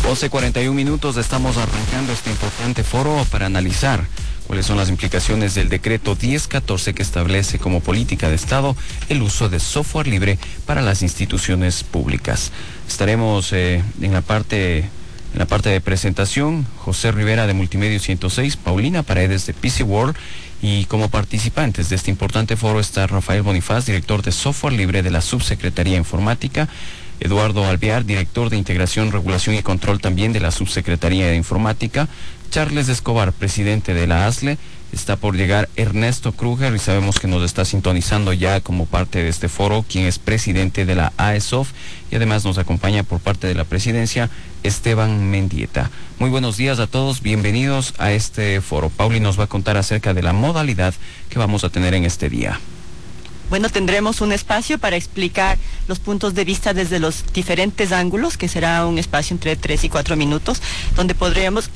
11:41, estamos arrancando este importante foro para analizar cuáles son las implicaciones del decreto 1014 que establece como política de Estado el uso de software libre para las instituciones públicas. Estaremos en la parte de presentación, José Rivera de Multimedia 106, Paulina Paredes de PC World, y como participantes de este importante foro está Rafael Bonifaz, director de software libre de la Subsecretaría Informática, Eduardo Alvear, director de Integración, Regulación y Control también de la Subsecretaría de Informática, Charles Escobar, presidente de la ASLE, está por llegar Ernesto Kruger y sabemos que nos está sintonizando ya como parte de este foro, quien es presidente de la AESOF, y además nos acompaña por parte de la presidencia Esteban Mendieta. Muy buenos días a todos, bienvenidos a este foro. Pauli nos va a contar acerca de la modalidad que vamos a tener en este día. Bueno, tendremos un espacio para explicar los puntos de vista desde los diferentes ángulos, que será un espacio entre 3 y 4 minutos, donde podremos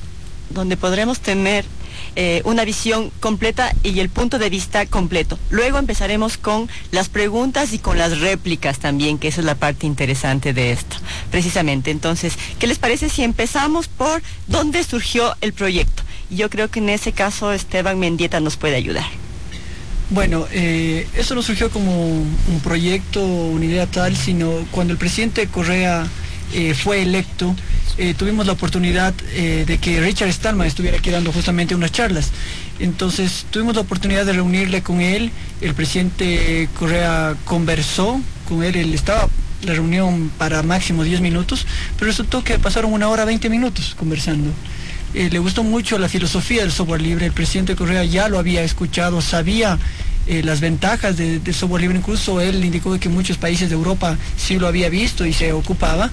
tener una visión completa y el punto de vista completo. Luego empezaremos con las preguntas y con las réplicas también, que esa es la parte interesante de esto, precisamente. Entonces, ¿qué les parece si empezamos por dónde surgió el proyecto? Yo creo que en ese caso Esteban Mendieta nos puede ayudar. Bueno, eso no surgió como un proyecto, una idea tal, sino cuando el presidente Correa fue electo, tuvimos la oportunidad de que Richard Stallman estuviera aquí dando justamente unas charlas. Entonces tuvimos la oportunidad de reunirle con él. El presidente Correa conversó con él estaba la reunión para máximo 10 minutos, pero resultó que pasaron 1 hora 20 minutos conversando. Le gustó mucho la filosofía del software libre. El presidente Correa ya lo había escuchado, sabía las ventajas del software libre. Incluso él indicó que muchos países de Europa sí lo había visto y se ocupaba.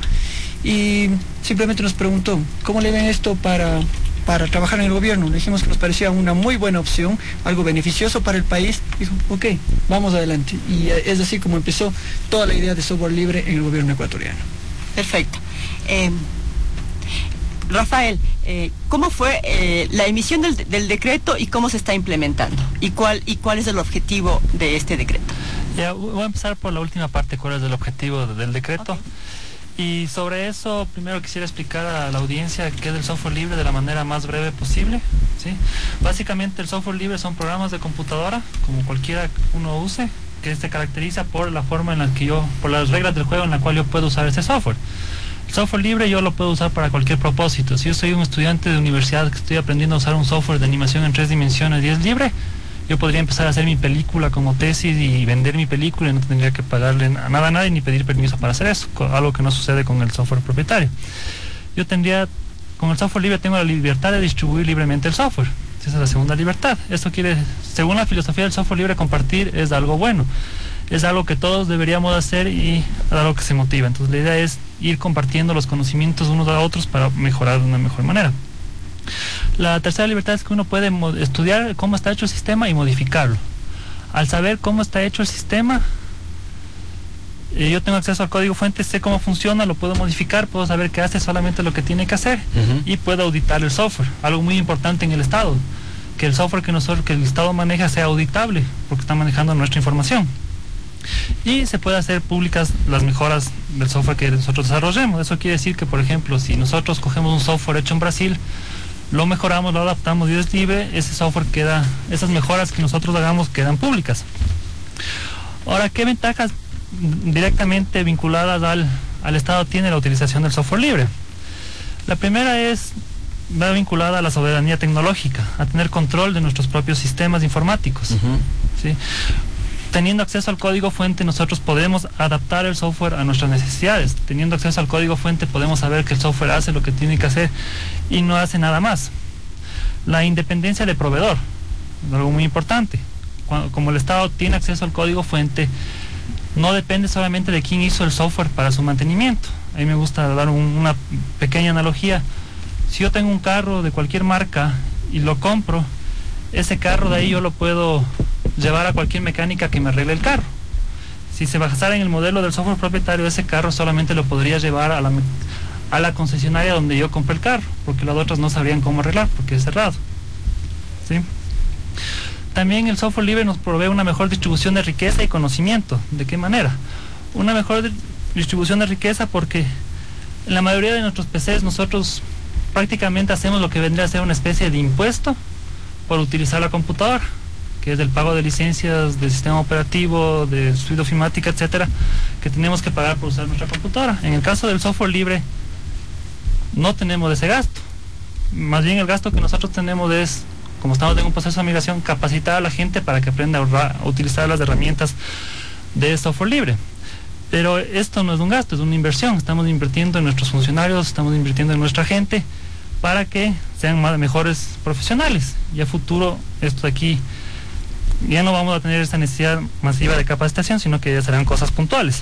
Y simplemente nos preguntó, ¿cómo le ven esto para trabajar en el gobierno? Le dijimos que nos parecía una muy buena opción, algo beneficioso para el país. Dijo, ok, vamos adelante. Y es así como empezó toda la idea de software libre en el gobierno ecuatoriano. Perfecto. Rafael, ¿cómo fue la emisión del decreto y cómo se está implementando? ¿Y cuál es el objetivo de este decreto? Ya, voy a empezar por la última parte, cuál es el objetivo del decreto. Okay. Y sobre eso, primero quisiera explicar a la audiencia qué es el software libre de la manera más breve posible, ¿sí? Básicamente el software libre son programas de computadora, como cualquiera que uno use, que se caracteriza por la forma en la que por las reglas del juego en la cual yo puedo usar ese software. El software libre yo lo puedo usar para cualquier propósito. Si yo soy un estudiante de universidad que estoy aprendiendo a usar un software de animación en 3 dimensiones y es libre, yo podría empezar a hacer mi película como tesis y vender mi película y no tendría que pagarle nada a nadie ni pedir permiso para hacer eso, algo que no sucede con el software propietario. Con el software libre tengo la libertad de distribuir libremente el software. Esa es la segunda libertad. Esto quiere, según la filosofía del software libre, compartir es algo bueno. Es algo que todos deberíamos hacer y algo que se motiva. Entonces la idea es ir compartiendo los conocimientos unos a otros para mejorar de una mejor manera. La tercera libertad es que uno puede estudiar cómo está hecho el sistema y modificarlo. Al saber cómo está hecho el sistema, yo tengo acceso al código fuente, sé cómo funciona, lo puedo modificar, puedo saber que hace solamente lo que tiene que hacer y puedo auditar el software. Algo muy importante en el Estado, que el software que el Estado maneja sea auditable, porque está manejando nuestra información. Y se puede hacer públicas las mejoras del software que nosotros desarrollemos. Eso quiere decir que, por ejemplo, si nosotros cogemos un software hecho en Brasil, lo mejoramos, lo adaptamos y es libre, ese software esas mejoras que nosotros hagamos quedan públicas. Ahora, ¿qué ventajas directamente vinculadas al Estado tiene la utilización del software libre? La primera va vinculada a la soberanía tecnológica, a tener control de nuestros propios sistemas informáticos. ¿Sí? Teniendo acceso al código fuente, nosotros podemos adaptar el software a nuestras necesidades. Teniendo acceso al código fuente, podemos saber que el software hace lo que tiene que hacer y no hace nada más. La independencia del proveedor, algo muy importante. Como el Estado tiene acceso al código fuente, no depende solamente de quién hizo el software para su mantenimiento. A mí me gusta dar una pequeña analogía. Si yo tengo un carro de cualquier marca y lo compro, ese carro de ahí yo lo puedo llevar a cualquier mecánica que me arregle el carro. Si se basara en el modelo del software propietario, ese carro solamente lo podría llevar a la concesionaria donde yo compré el carro, porque las otras no sabrían cómo arreglar, porque es cerrado. ¿Sí? También el software libre nos provee una mejor distribución de riqueza y conocimiento. ¿De qué manera? Una mejor distribución de riqueza porque En la mayoría de nuestros PCs nosotros prácticamente hacemos lo que vendría a ser una especie de impuesto por utilizar la computadora, que es el pago de licencias del sistema operativo, de suite ofimática, etcétera, que tenemos que pagar por usar nuestra computadora. En el caso del software libre no tenemos ese gasto. Más bien el gasto que nosotros tenemos es, como estamos en un proceso de migración, capacitar a la gente para que aprenda a utilizar las herramientas de software libre. Pero esto no es un gasto, es una inversión. Estamos invirtiendo en nuestros funcionarios, estamos invirtiendo en nuestra gente para que sean mejores profesionales. Y a futuro, esto de aquí, ya no vamos a tener esta necesidad masiva de capacitación, sino que ya serán cosas puntuales.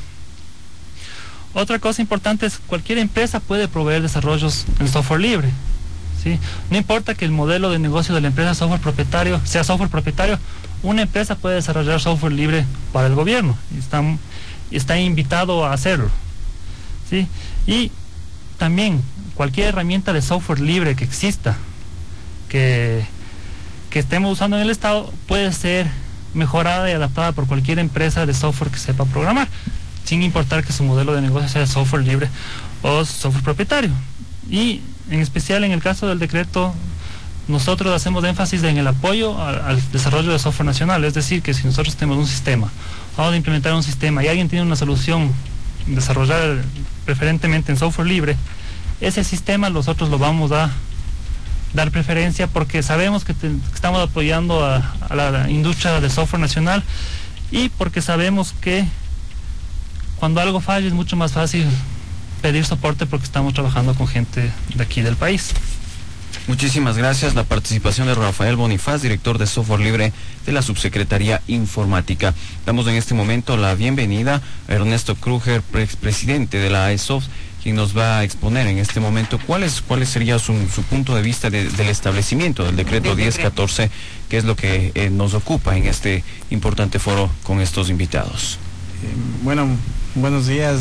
Otra cosa importante es cualquier empresa puede proveer desarrollos en software libre, ¿sí? No importa que el modelo de negocio de la empresa sea software propietario, una empresa puede desarrollar software libre para el gobierno y está invitado a hacerlo, ¿sí? Y también cualquier herramienta de software libre que exista, que estemos usando en el Estado, puede ser mejorada y adaptada por cualquier empresa de software que sepa programar, sin importar que su modelo de negocio sea software libre o software propietario. Y en especial en el caso del decreto, nosotros hacemos énfasis en el apoyo al desarrollo de software nacional. Es decir, que si nosotros tenemos un sistema, vamos a implementar un sistema y alguien tiene una solución desarrollada preferentemente en software libre, ese sistema nosotros lo vamos a dar preferencia porque sabemos que estamos apoyando a la industria de software nacional y porque sabemos que cuando algo falla es mucho más fácil pedir soporte porque estamos trabajando con gente de aquí del país. Muchísimas gracias. La participación de Rafael Bonifaz, director de software libre de la Subsecretaría Informática. Damos en este momento la bienvenida a Ernesto Kruger, presidente de la ESOF, quien nos va a exponer en este momento cuál sería su punto de vista del establecimiento del decreto 1014, que es lo que nos ocupa en este importante foro con estos invitados. Bueno, buenos días,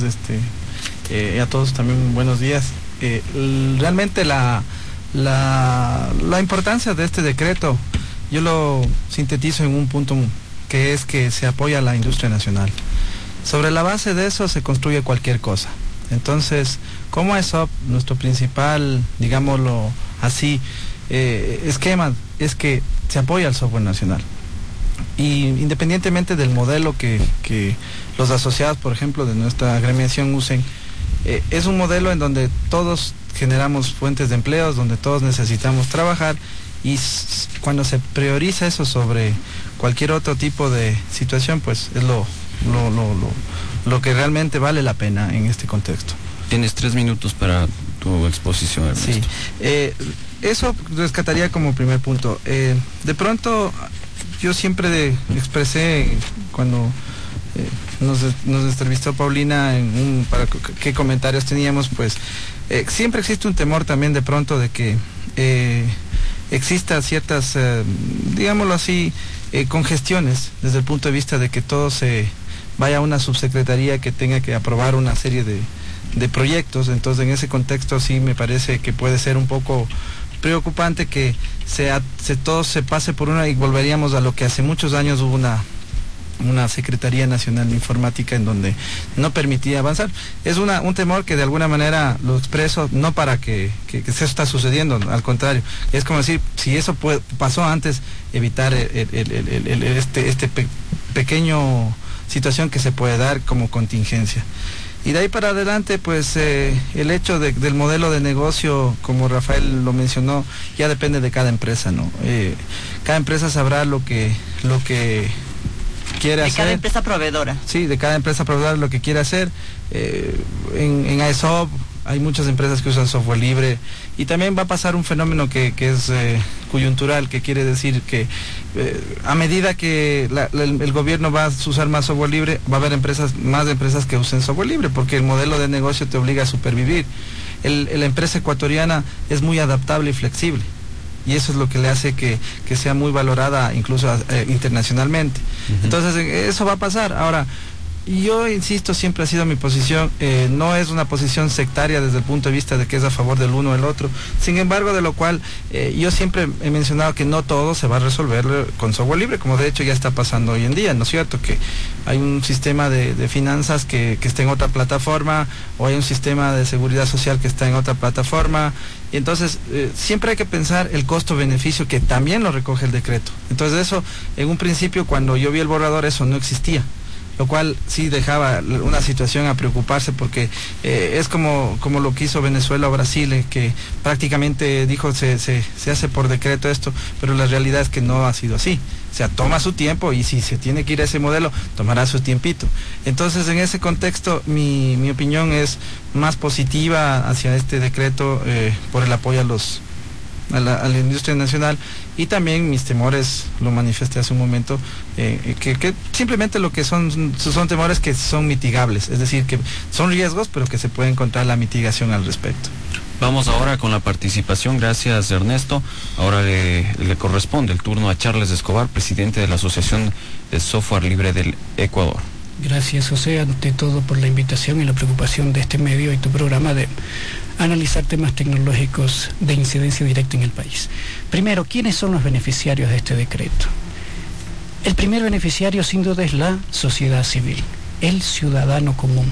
a todos también buenos días. Realmente la importancia de este decreto, yo lo sintetizo en un punto que es que se apoya a la industria nacional. Sobre la base de eso se construye cualquier cosa. Entonces, como ESOP, nuestro principal, digámoslo así, esquema es que se apoya al software nacional. Y independientemente del modelo que los asociados, por ejemplo, de nuestra agremiación usen, es un modelo en donde todos generamos fuentes de empleos, donde todos necesitamos trabajar, y cuando se prioriza eso sobre cualquier otro tipo de situación, pues es lo que realmente vale la pena en este contexto. Tienes 3 minutos para tu exposición, Ernesto. Sí, eso rescataría como primer punto. De pronto, yo siempre expresé cuando nos entrevistó Paulina para qué comentarios teníamos, pues siempre existe un temor también de pronto de que exista ciertas, digámoslo así, congestiones desde el punto de vista de que todo se vaya a una subsecretaría que tenga que aprobar una serie de proyectos. Entonces, en ese contexto sí me parece que puede ser un poco preocupante que todo se pase por una, y volveríamos a lo que hace muchos años hubo una Secretaría Nacional de Informática en donde no permitía avanzar. Es un temor que de alguna manera lo expreso, no para que eso está sucediendo, al contrario, es como decir, si eso pasó antes, evitar este pequeño situación que se puede dar como contingencia. Y de ahí para adelante, pues el hecho del modelo de negocio, como Rafael lo mencionó, ya depende de cada empresa, ¿no? Cada empresa sabrá lo que quiere hacer. De cada empresa proveedora. Sí, de cada empresa proveedora lo que quiere hacer. En AESOP hay muchas empresas que usan software libre, y también va a pasar un fenómeno que es coyuntural, que quiere decir que a medida que el gobierno va a usar más software libre, va a haber más empresas que usen software libre, porque el modelo de negocio te obliga a supervivir. La empresa ecuatoriana es muy adaptable y flexible, y eso es lo que le hace que sea muy valorada incluso internacionalmente. Entonces eso va a pasar. Ahora, Y yo insisto, siempre ha sido mi posición, no es una posición sectaria desde el punto de vista de que es a favor del uno o del otro. Sin embargo, de lo cual yo siempre he mencionado que no todo se va a resolver con software libre, como de hecho ya está pasando hoy en día, ¿no es cierto? Que hay un sistema de finanzas que está en otra plataforma, o hay un sistema de seguridad social que está en otra plataforma, y entonces siempre hay que pensar el costo-beneficio, que también lo recoge el decreto. Entonces eso, en un principio, cuando yo vi el borrador, eso no existía, lo cual sí dejaba una situación a preocuparse, porque es como lo que hizo Venezuela o Brasil, que prácticamente dijo se hace por decreto esto, pero la realidad es que no ha sido así. O sea, toma su tiempo, y si se tiene que ir a ese modelo, tomará su tiempito. Entonces, en ese contexto, mi opinión es más positiva hacia este decreto, por el apoyo a la industria nacional, y también mis temores, lo manifesté hace un momento, que simplemente lo que son temores que son mitigables, es decir, que son riesgos, pero que se puede encontrar la mitigación al respecto. Vamos ahora con la participación. Gracias, Ernesto. Ahora le corresponde el turno a Charles Escobar, presidente de la Asociación de Software Libre del Ecuador. Gracias, José, ante todo por la invitación y la preocupación de este medio y tu programa de analizar temas tecnológicos de incidencia directa en el país. Primero, ¿quiénes son los beneficiarios de este decreto? El primer beneficiario, sin duda, es la sociedad civil, el ciudadano común.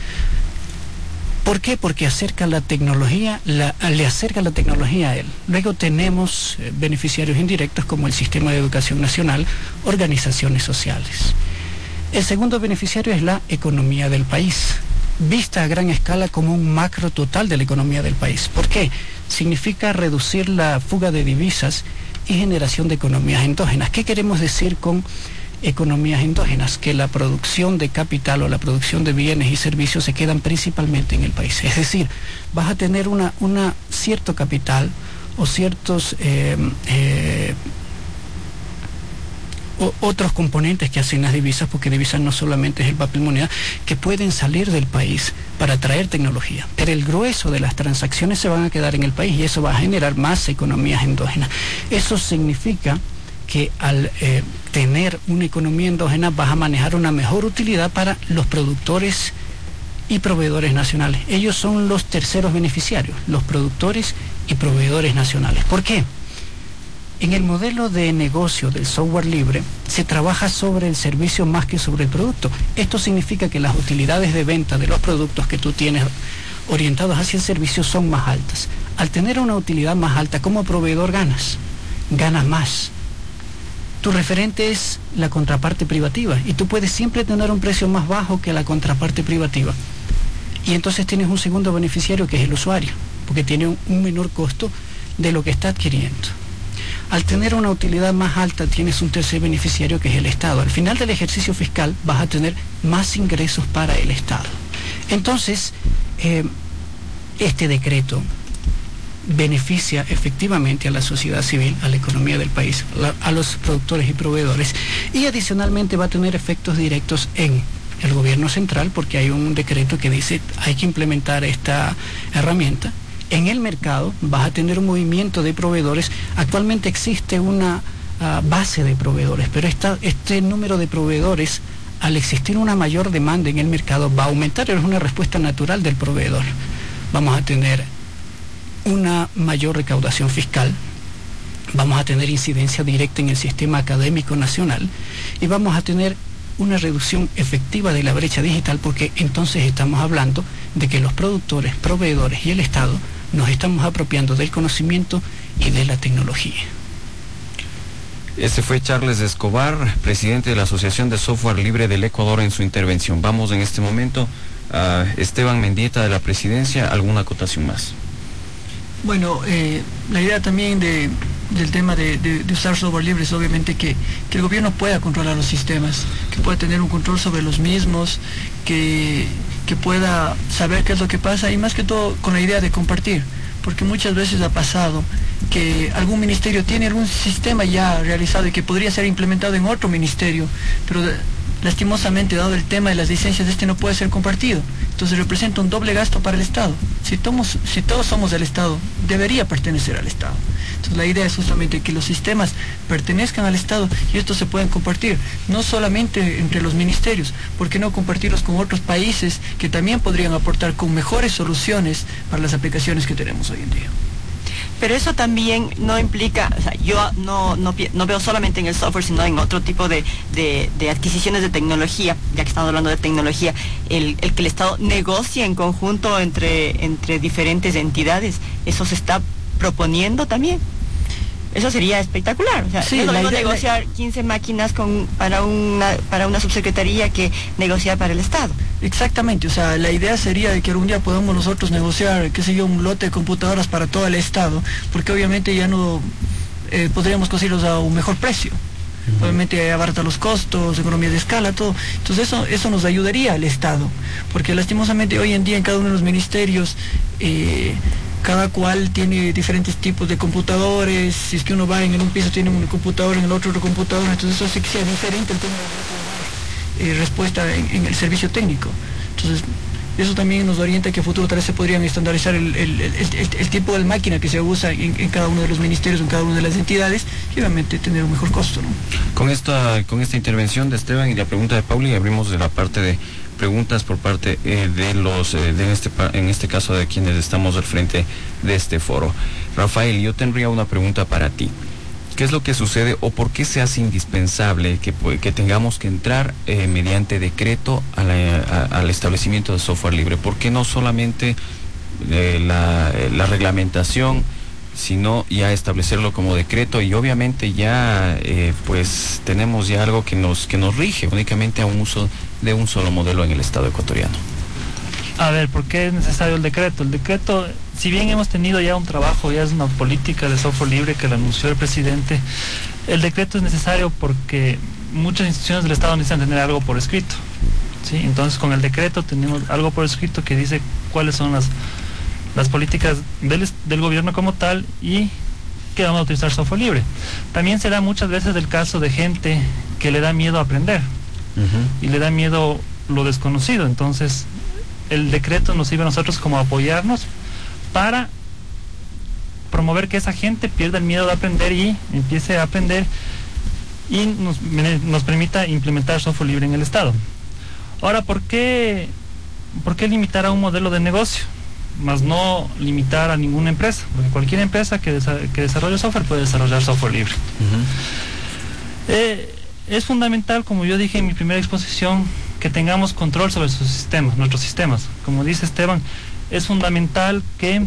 ¿Por qué? Porque acerca la tecnología, le acerca la tecnología a él. Luego tenemos beneficiarios indirectos como el Sistema de Educación Nacional, organizaciones sociales. El segundo beneficiario es la economía del país, vista a gran escala como un macro total de la economía del país. ¿Por qué? Significa reducir la fuga de divisas y generación de economías endógenas. ¿Qué queremos decir con economías endógenas? Que la producción de capital o la producción de bienes y servicios se quedan principalmente en el país. Es decir, vas a tener cierto capital o ciertos otros componentes que hacen las divisas, porque divisas no solamente es el papel moneda, que pueden salir del país para traer tecnología, pero el grueso de las transacciones se van a quedar en el país, y eso va a generar más economías endógenas. Eso significa que al tener una economía endógena vas a manejar una mejor utilidad para los productores y proveedores nacionales. Ellos son los terceros beneficiarios, los productores y proveedores nacionales. ¿Por qué? En el modelo de negocio del software libre se trabaja sobre el servicio más que sobre el producto. Esto significa que las utilidades de venta de los productos que tú tienes orientados hacia el servicio son más altas. Al tener una utilidad más alta, como proveedor ganas más. Tu referente es la contraparte privativa, y tú puedes siempre tener un precio más bajo que la contraparte privativa. Y entonces tienes un segundo beneficiario, que es el usuario, porque tiene un menor costo de lo que está adquiriendo. Al tener una utilidad más alta, tienes un tercer beneficiario, que es el Estado. Al final del ejercicio fiscal vas a tener más ingresos para el Estado. Entonces, este decreto beneficia efectivamente a la sociedad civil, a la economía del país, a los productores y proveedores, y adicionalmente va a tener efectos directos en el gobierno central, porque hay un decreto que dice hay que implementar esta herramienta. En el mercado vas a tener un movimiento de proveedores. Actualmente existe una base de proveedores, pero este número de proveedores, al existir una mayor demanda en el mercado, va a aumentar. Es una respuesta natural del proveedor. Vamos a tener una mayor recaudación fiscal, vamos a tener incidencia directa en el sistema académico nacional, y vamos a tener una reducción efectiva de la brecha digital, porque entonces estamos hablando de que los productores, proveedores y el Estado nos estamos apropiando del conocimiento y de la tecnología. Este fue Charles Escobar, presidente de la Asociación de Software Libre del Ecuador, en su intervención. Vamos en este momento a Esteban Mendieta, de la Presidencia. ¿Alguna acotación más? Bueno, la idea también del tema de usar software libre es obviamente que el gobierno pueda controlar los sistemas, que pueda tener un control sobre los mismos, que pueda saber qué es lo que pasa, y más que todo con la idea de compartir, porque muchas veces ha pasado que algún ministerio tiene algún sistema ya realizado y que podría ser implementado en otro ministerio, pero lastimosamente, dado el tema de las licencias, no puede ser compartido. Entonces representa un doble gasto para el Estado. Si todos somos del Estado, debería pertenecer al Estado. Entonces la idea es justamente que los sistemas pertenezcan al Estado y estos se puedan compartir, no solamente entre los ministerios, ¿por qué no compartirlos con otros países que también podrían aportar con mejores soluciones para las aplicaciones que tenemos hoy en día? Pero eso también no implica, o sea, yo no veo solamente en el software, sino en otro tipo de adquisiciones de tecnología, ya que estamos hablando de tecnología, el que el Estado negocie en conjunto entre diferentes entidades, eso se está proponiendo también. Eso sería espectacular. O sea, sí, es lo mismo negociar 15 máquinas para una subsecretaría que negociar para el Estado. Exactamente, o sea, la idea sería de que algún día podamos nosotros negociar, qué sé yo, un lote de computadoras para todo el Estado, porque obviamente ya no podríamos conseguirlos a un mejor precio. Obviamente abarata los costos, economía de escala, todo. Entonces eso nos ayudaría al Estado, porque lastimosamente hoy en día en cada uno de los ministerios cada cual tiene diferentes tipos de computadores. Si es que uno va en un piso tiene un computador, en el otro computador, entonces eso sí que sea diferente el tema de respuesta en el servicio técnico. Entonces eso también nos orienta que a futuro tal vez se podrían estandarizar el tipo de máquina que se usa en cada uno de los ministerios, en cada una de las entidades, y obviamente tener un mejor costo, ¿no? Con esta intervención de Esteban y la pregunta de Pauli, abrimos de la parte de preguntas por parte en este caso de quienes estamos al frente de este foro. Rafael, yo tendría una pregunta para ti. ¿Qué es lo que sucede o por qué se hace indispensable que tengamos que entrar mediante decreto al establecimiento de software libre? ¿Por qué no solamente la reglamentación, sino ya establecerlo como decreto? Y obviamente ya pues tenemos ya algo que nos rige únicamente a un uso de un solo modelo en el Estado ecuatoriano. A ver, ¿por qué es necesario el decreto? El decreto, si bien hemos tenido ya un trabajo, ya es una política de software libre que lo anunció el presidente, el decreto es necesario porque muchas instituciones del Estado necesitan tener algo por escrito, ¿sí? Entonces con el decreto tenemos algo por escrito que dice cuáles son las políticas del gobierno como tal y que vamos a utilizar software libre. También se da muchas veces el caso de gente que le da miedo aprender y le da miedo lo desconocido. Entonces el decreto nos sirve a nosotros como apoyarnos para promover que esa gente pierda el miedo de aprender y empiece a aprender y nos permita implementar software libre en el Estado. Ahora, ¿por qué limitar a un modelo de negocio? Más no limitar a ninguna empresa, porque cualquier empresa que desarrolle software puede desarrollar software libre. Es fundamental, como yo dije en mi primera exposición, que tengamos control sobre sus sistemas, nuestros sistemas. Como dice Esteban, es fundamental que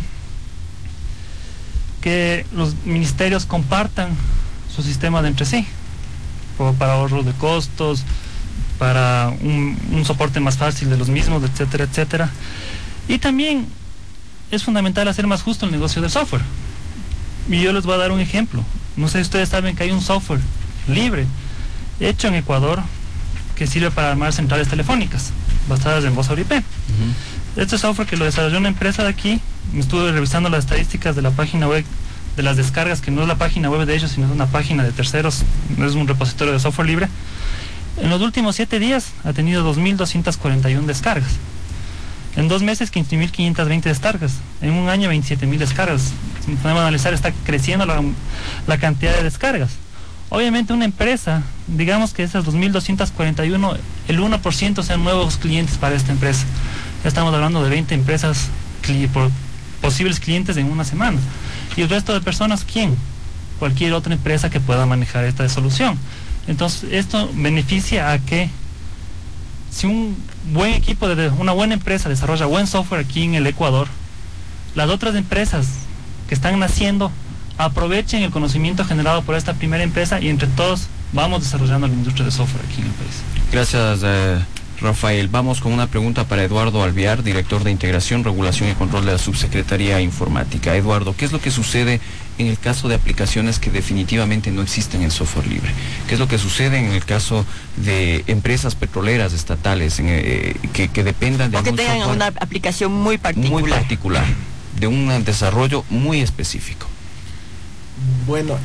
los ministerios compartan su sistema de entre sí, para ahorro de costos, para un soporte más fácil de los mismos, etcétera, etcétera. Y también es fundamental hacer más justo el negocio del software. Y yo les voy a dar un ejemplo. No sé si ustedes saben que hay un software libre hecho en Ecuador que sirve para armar centrales telefónicas basadas en voz over IP. Este software que lo desarrolló una empresa de aquí, me estuve revisando las estadísticas de la página web de las descargas, que no es la página web de ellos, sino es una página de terceros, no es un repositorio de software libre. En los últimos 7 días ha tenido 2.241 descargas. En 2 meses 15.520 descargas. En un año 27.000 descargas. Si podemos analizar, está creciendo la cantidad de descargas. Obviamente una empresa, digamos que esas 2.241, el 1% sean nuevos clientes para esta empresa. Ya estamos hablando de 20 empresas posibles clientes en una semana. Y el resto de personas, ¿quién? Cualquier otra empresa que pueda manejar esta solución. Entonces esto beneficia a que si un buen equipo una buena empresa desarrolla buen software aquí en el Ecuador, las otras empresas que están naciendo aprovechen el conocimiento generado por esta primera empresa y entre todos vamos desarrollando la industria de software aquí en el país. Gracias, Rafael. Vamos con una pregunta para Eduardo Alvear, director de Integración, Regulación y Control de la Subsecretaría Informática. Eduardo, ¿qué es lo que sucede en el caso de aplicaciones que definitivamente no existen en software libre? ¿Qué es lo que sucede en el caso de empresas petroleras estatales que dependan de o que tengan una aplicación muy particular, de un desarrollo muy específico? Bueno,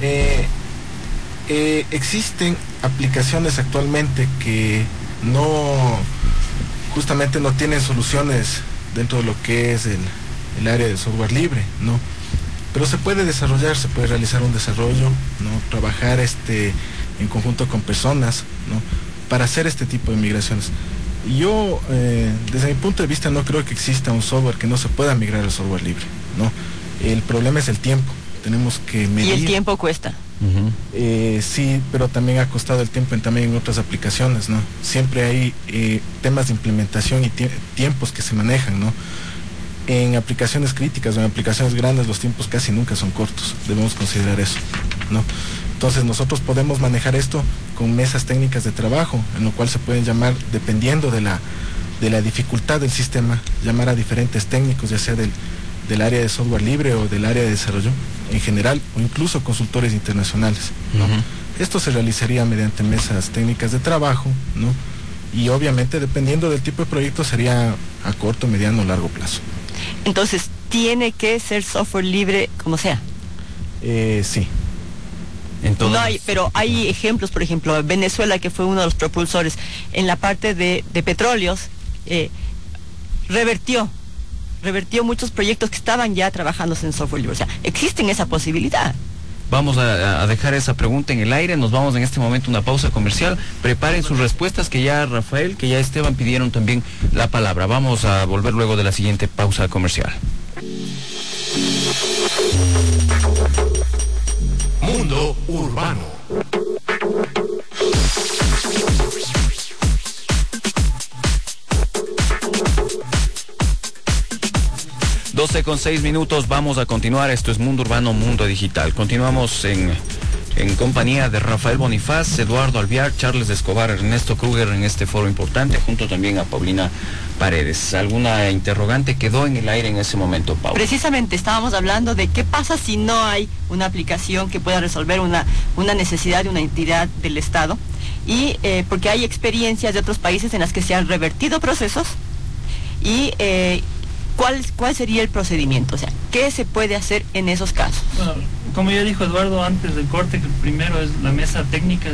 existen aplicaciones actualmente que justamente no tienen soluciones dentro de lo que es el área de software libre, ¿no? Pero se puede desarrollar, se puede realizar un desarrollo, ¿no? Trabajar en conjunto con personas, ¿no? Para hacer este tipo de migraciones. Yo, desde mi punto de vista, no creo que exista un software que no se pueda migrar al software libre, ¿no? El problema es el tiempo. Tenemos que medir. Y el tiempo cuesta. Sí, pero también ha costado el tiempo también en otras aplicaciones, ¿no? Siempre hay temas de implementación y tiempos que se manejan, ¿no? En aplicaciones críticas o en aplicaciones grandes los tiempos casi nunca son cortos, debemos considerar eso, ¿no? Entonces nosotros podemos manejar esto con mesas técnicas de trabajo, en lo cual se pueden llamar, dependiendo de la dificultad del sistema, llamar a diferentes técnicos, ya sea del área de software libre o del área de desarrollo en general, o incluso consultores internacionales, ¿no? Esto se realizaría mediante mesas técnicas de trabajo, ¿no? Y obviamente dependiendo del tipo de proyecto sería a corto, mediano o largo plazo. Entonces, ¿tiene que ser software libre como sea? Sí. No hay, pero hay ejemplos, por ejemplo, Venezuela, que fue uno de los propulsores en la parte de petróleos, revertió muchos proyectos que estaban ya trabajándose en software libre. O sea, existen esa posibilidad. Vamos a dejar esa pregunta en el aire. Nos vamos en este momento a una pausa comercial. Preparen sus respuestas, que ya Rafael, que ya Esteban pidieron también la palabra. Vamos a volver luego de la siguiente pausa comercial. Mundo Urbano. Doce con 6 minutos, vamos a continuar. Esto es Mundo Urbano, Mundo Digital. Continuamos en compañía de Rafael Bonifaz, Eduardo Alvear, Charles Escobar, Ernesto Kruger en este foro importante, junto también a Paulina Paredes. ¿Alguna interrogante quedó en el aire en ese momento, Paula? Precisamente estábamos hablando de qué pasa si no hay una aplicación que pueda resolver una necesidad de una entidad del Estado, y porque hay experiencias de otros países en las que se han revertido procesos y ¿cuál sería el procedimiento? O sea, ¿qué se puede hacer en esos casos? Bueno, como ya dijo Eduardo antes del corte, que primero es la mesa técnica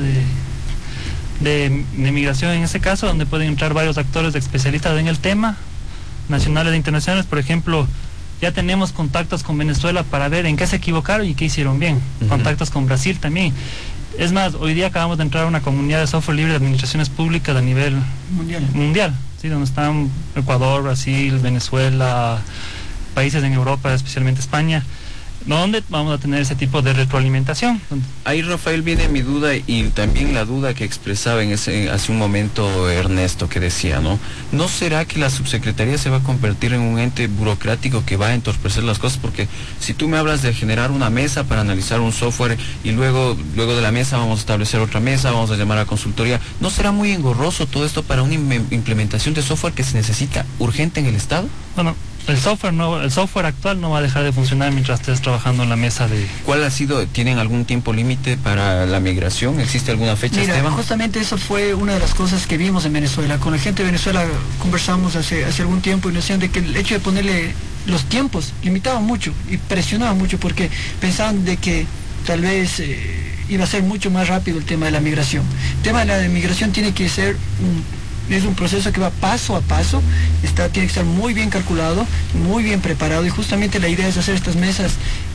de migración en ese caso, donde pueden entrar varios actores especialistas en el tema, nacionales e internacionales. Por ejemplo, ya tenemos contactos con Venezuela para ver en qué se equivocaron y qué hicieron bien. Contactos con Brasil también. Es más, hoy día acabamos de entrar a una comunidad de software libre de administraciones públicas a nivel mundial, ¿sí? Donde están Ecuador, Brasil, Venezuela, países en Europa, especialmente España, donde vamos a tener ese tipo de retroalimentación. Ahí, Rafael, viene mi duda y también la duda que expresaba hace un momento Ernesto, que decía, ¿no será que la subsecretaría se va a convertir en un ente burocrático que va a entorpecer las cosas? Porque si tú me hablas de generar una mesa para analizar un software y luego de la mesa vamos a establecer otra mesa, vamos a llamar a consultoría, ¿no será muy engorroso todo esto para una implementación de software que se necesita urgente en el Estado? Bueno, el software actual no va a dejar de funcionar mientras estés trabajando en la mesa de... ¿Cuál ha sido? ¿Tienen algún tiempo límite para la migración? ¿Existe alguna fecha, Esteban? Justamente eso fue una de las cosas que vimos en Venezuela. Con la gente de Venezuela conversamos hace algún tiempo y nos decían de que el hecho de ponerle los tiempos limitaba mucho y presionaba mucho, porque pensaban de que tal vez iba a ser mucho más rápido el tema de la migración. El tema de la migración tiene que ser es un proceso que va paso a paso, tiene que estar muy bien calculado, muy bien preparado, y justamente la idea es hacer estas mesas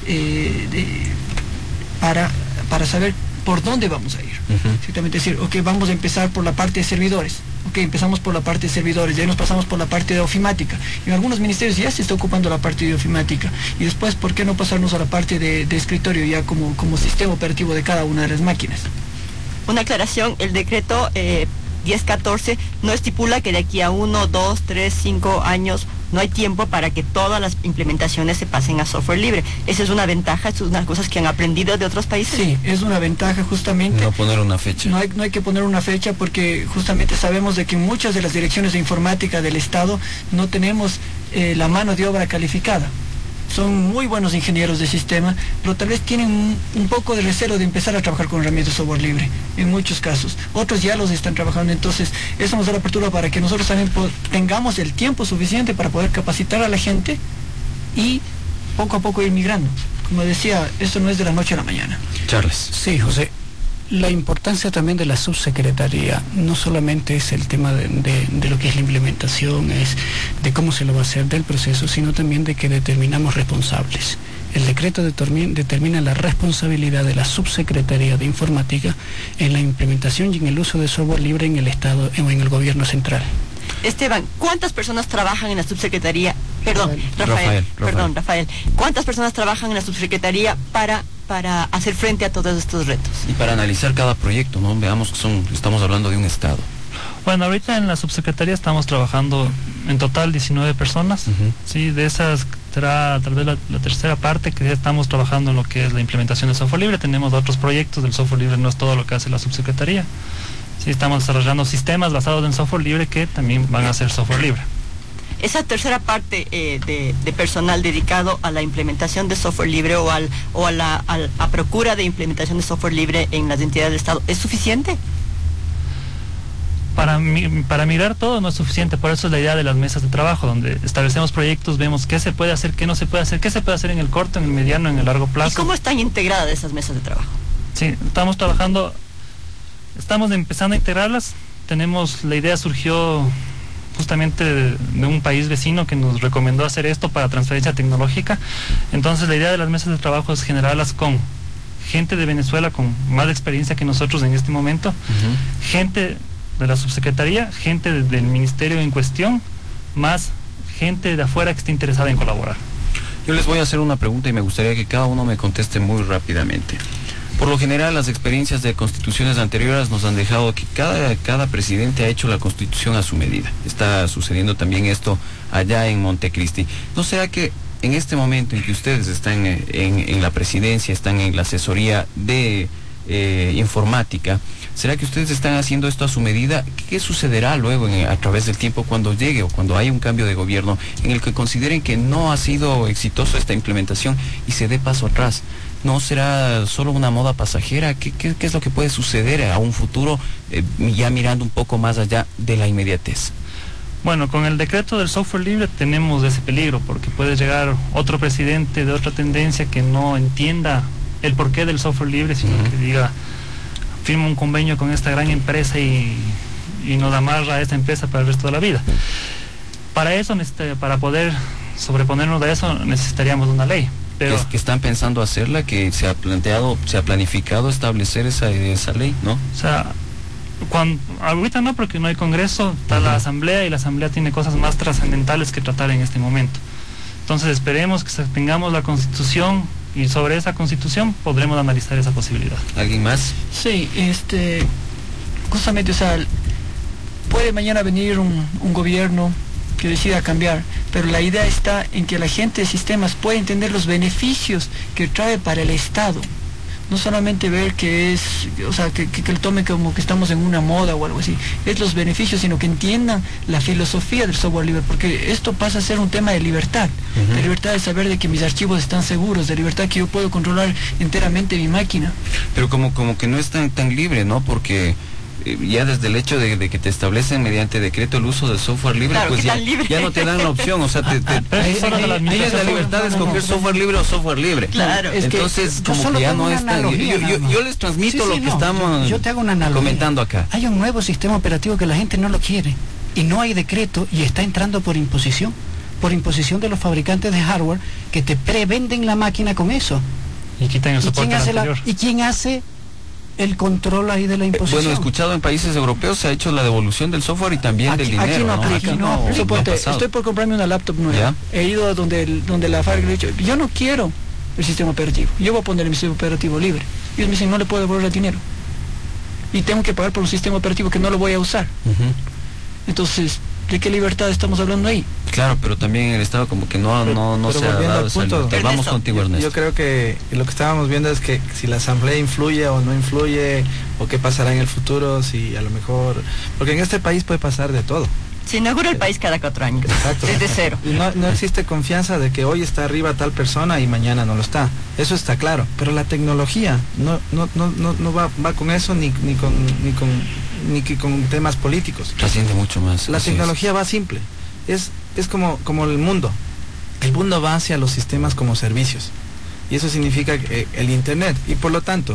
para saber por dónde vamos a ir. Exactamente, decir, ok, vamos a empezar por la parte de servidores. Ok, empezamos por la parte de servidores, ya nos pasamos por la parte de ofimática. En algunos ministerios ya se está ocupando la parte de ofimática. Y después, ¿por qué no pasarnos a la parte de escritorio ya como sistema operativo de cada una de las máquinas? Una aclaración, el decreto 1014 no estipula que de aquí a 1, 2, 3, 5 años no hay tiempo para que todas las implementaciones se pasen a software libre. Esa es una ventaja, es una cosas que han aprendido de otros países. Sí, es una ventaja justamente. No poner una fecha. No hay que poner una fecha, porque justamente sabemos de que en muchas de las direcciones de informática del Estado no tenemos la mano de obra calificada. Son muy buenos ingenieros de sistema, pero tal vez tienen un poco de recelo de empezar a trabajar con herramientas de software libre, en muchos casos. Otros ya los están trabajando, entonces eso nos da la apertura para que nosotros también tengamos el tiempo suficiente para poder capacitar a la gente y poco a poco ir migrando. Como decía, esto no es de la noche a la mañana. Charles. Sí, José. La importancia también de la subsecretaría no solamente es el tema de lo que es la implementación, es de cómo se lo va a hacer del proceso, sino también de que determinamos responsables. El decreto determina la responsabilidad de la Subsecretaría de Informática en la implementación y en el uso de software libre en el Estado o en el gobierno central. Esteban, ¿cuántas personas trabajan en la subsecretaría? Rafael. ¿Cuántas personas trabajan en la subsecretaría para hacer frente a todos estos retos? Y para analizar cada proyecto, ¿no? Veamos que estamos hablando de un estado. Bueno, ahorita en la subsecretaría estamos trabajando en total 19 personas. Sí, de esas será tal vez la tercera parte que ya estamos trabajando en lo que es la implementación de software libre. Tenemos otros proyectos del software libre, no es todo lo que hace la subsecretaría. Sí, estamos desarrollando sistemas basados en software libre que también van a ser software libre. Esa tercera parte de personal dedicado a la implementación de software libre o a la procura de implementación de software libre en las entidades del Estado, ¿es suficiente? Para mirar todo no es suficiente, por eso es la idea de las mesas de trabajo, donde establecemos proyectos, vemos qué se puede hacer, qué no se puede hacer, qué se puede hacer en el corto, en el mediano, en el largo plazo. ¿Y cómo están integradas esas mesas de trabajo? Sí, estamos empezando a integrarlas. La idea surgió justamente de un país vecino que nos recomendó hacer esto para transferencia tecnológica. Entonces la idea de las mesas de trabajo es generarlas con gente de Venezuela con más experiencia que nosotros en este momento, gente de la subsecretaría, gente del ministerio en cuestión, más gente de afuera que esté interesada en colaborar. Yo les voy a hacer una pregunta y me gustaría que cada uno me conteste muy rápidamente. Por lo general, las experiencias de constituciones anteriores nos han dejado que cada presidente ha hecho la constitución a su medida. Está sucediendo también esto allá en Montecristi. ¿No será que en este momento en que ustedes están en la presidencia, están en la asesoría de informática, será que ustedes están haciendo esto a su medida? ¿Qué sucederá luego a través del tiempo cuando llegue o cuando haya un cambio de gobierno en el que consideren que no ha sido exitoso esta implementación y se dé paso atrás? ¿No será solo una moda pasajera? ¿Qué es lo que puede suceder a un futuro ya mirando un poco más allá de la inmediatez? Bueno, con el decreto del software libre tenemos ese peligro, porque puede llegar otro presidente de otra tendencia que no entienda el porqué del software libre, sino que diga, firma un convenio con esta gran empresa y nos amarra a esta empresa para el resto de la vida. Para eso, para poder sobreponernos a eso, necesitaríamos una ley. Pero es que están pensando hacerla, que se ha planificado establecer esa ley, ¿no? O sea, ahorita no, porque no hay congreso, está la asamblea, y la asamblea tiene cosas más trascendentales que tratar en este momento. Entonces esperemos que tengamos la constitución, y sobre esa constitución podremos analizar esa posibilidad. ¿Alguien más? Sí, justamente, o sea, puede mañana venir un gobierno que decida cambiar, pero la idea está en que la gente de sistemas pueda entender los beneficios que trae para el Estado. No solamente ver que que lo tome como que estamos en una moda o algo así, es los beneficios, sino que entiendan la filosofía del software libre, porque esto pasa a ser un tema de libertad, de libertad de saber de que mis archivos están seguros, de libertad que yo puedo controlar enteramente mi máquina. Pero como que no es tan libre, ¿no? Porque ya desde el hecho de que te establecen mediante decreto el uso del software libre, claro, pues ya no te dan la opción, o sea, tienes la libertad de escoger software libre o software libre. Claro. Entonces, como que ya no es tan... Yo les transmito lo que estamos yo te hago una analogía. Comentando acá. Hay un nuevo sistema operativo que la gente no lo quiere, y no hay decreto, y está entrando por imposición de los fabricantes de hardware, que te prevenden la máquina con eso. Y quitan el soporte anterior. ¿Y quién hace el control ahí de la imposición? Bueno, escuchado en países europeos se ha hecho la devolución del software y también del dinero. Aquí no aplica, no. Suponte, estoy por comprarme una laptop nueva. He ido a donde la fábrica le he dicho, yo no quiero el sistema operativo, yo voy a poner el sistema operativo libre. Ellos me dicen, no le puedo devolver el dinero. Y tengo que pagar por un sistema operativo que no lo voy a usar. Entonces, ¿de qué libertad estamos hablando ahí? Claro, pero también en el Estado como que no se ha dado esa libertad. Vamos contigo, Ernesto. Yo creo que lo que estábamos viendo es que si la asamblea influye o no influye, o qué pasará en el futuro, si a lo mejor... Porque en este país puede pasar de todo. Se inaugura el país cada 4 años. Exacto. Desde cero. Y no existe confianza de que hoy está arriba tal persona y mañana no lo está. Eso está claro. Pero la tecnología no va con eso ni con temas políticos. Trasciende mucho más. La tecnología va simple. Es como el mundo. El mundo va hacia los sistemas como servicios. Y eso significa el Internet. Y por lo tanto,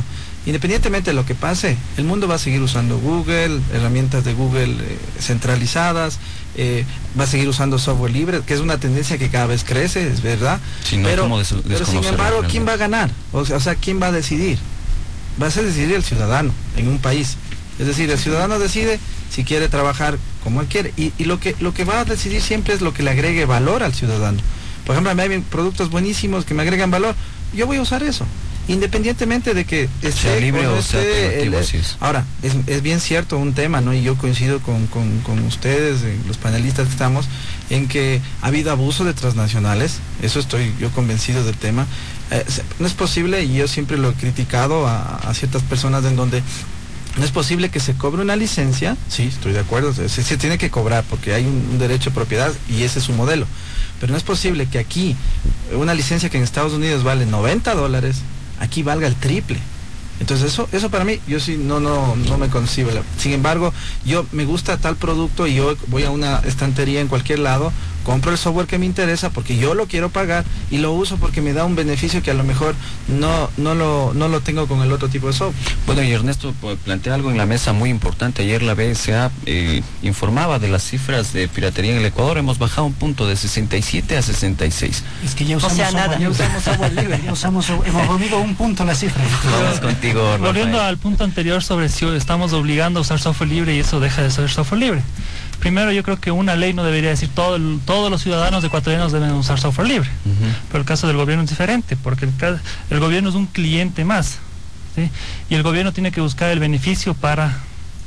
Independientemente de lo que pase, el mundo va a seguir usando Google, herramientas de Google centralizadas, va a seguir usando software libre, que es una tendencia que cada vez crece, es verdad. Sí, no, pero sin embargo, ¿quién va a ganar? O sea, ¿quién va a decidir? Va a ser decidir el ciudadano en un país. Es decir, el ciudadano decide si quiere trabajar como él quiere. Y lo que va a decidir siempre es lo que le agregue valor al ciudadano. Por ejemplo, a mí hay productos buenísimos que me agregan valor. Yo voy a usar eso, independientemente de que esté libre o sea alternativo. Ahora, es bien cierto un tema, ¿no? Y yo coincido con ustedes, los panelistas que estamos, en que ha habido abuso de transnacionales. Eso estoy yo convencido del tema. No es posible, y yo siempre lo he criticado a ciertas personas, en donde no es posible que se cobre una licencia. Sí, estoy de acuerdo, se tiene que cobrar porque hay un derecho de propiedad y ese es su modelo. Pero no es posible que aquí una licencia que en Estados Unidos vale $90, aquí valga el triple. Entonces eso para mí, yo sí no me concibo. Sin embargo, yo me gusta tal producto y yo voy a una estantería en cualquier lado, compro el software que me interesa porque yo lo quiero pagar y lo uso porque me da un beneficio que a lo mejor no lo tengo con el otro tipo de software. Bueno, y Ernesto plantea algo en la mesa muy importante. Ayer la BSA informaba de las cifras de piratería en el Ecuador. Hemos bajado un punto de 67 a 66. Es que ya usamos, ya usamos software libre, hemos movido un punto la cifra. Vamos contigo, Rafael. Volviendo al punto anterior sobre si estamos obligando a usar software libre y eso deja de ser software libre. Primero, yo creo que una ley no debería decir todos los ciudadanos ecuatorianos deben usar software libre. Pero el caso del gobierno es diferente, porque el gobierno es un cliente más, ¿sí? Y el gobierno tiene que buscar el beneficio para